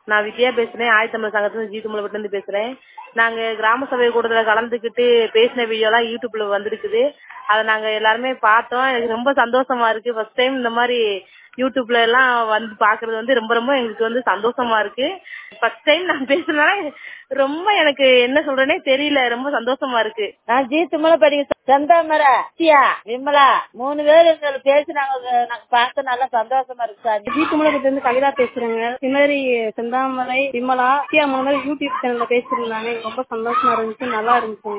நான் விஜயா பேசுறேன். ஆயத்தமிழ் சங்கத்துல ஜீத்துமலைப்பட்டு இருந்து பேசுறேன். நாங்க கிராம சபை கூட்டத்துல கலந்துக்கிட்டு பேசின வீடியோ எல்லாம் யூடியூப்ல வந்திருக்குது. அதை நாங்க எல்லாருமே பார்த்தோம். எனக்கு ரொம்ப சந்தோஷமா இருக்கு. ஃபர்ஸ்ட் டைம் இந்த மாதிரி யூடியூப்ல எல்லாம் வந்து பாக்குறது வந்து ரொம்ப ரொம்ப எங்களுக்கு வந்து சந்தோஷமா இருக்கு. ஃபர்ஸ்ட் டைம் நான் பேசுறதுனால ரொம்ப எனக்கு என்ன சொல்றேனே தெரியல. ரொம்ப சந்தோஷமா இருக்கு. நான் ஜீத்துமலைப்படி செந்தாமரை விமலா 3 பேர் பேசுனாங்க. நாங்க பார்த்து நல்லா சந்தோஷமா இருக்கு சார். ஜீத்துமலைப்பட்டு இருந்து கவிதா பேசுறேங்க. இது மாதிரி செந்தாமரை விமலா 3 பேர் யூடியூப் சேனல்ல பேசிருந்தாங்க. எனக்கு ரொம்ப சந்தோஷமா இருந்துச்சு. நல்லா இருந்துச்சு.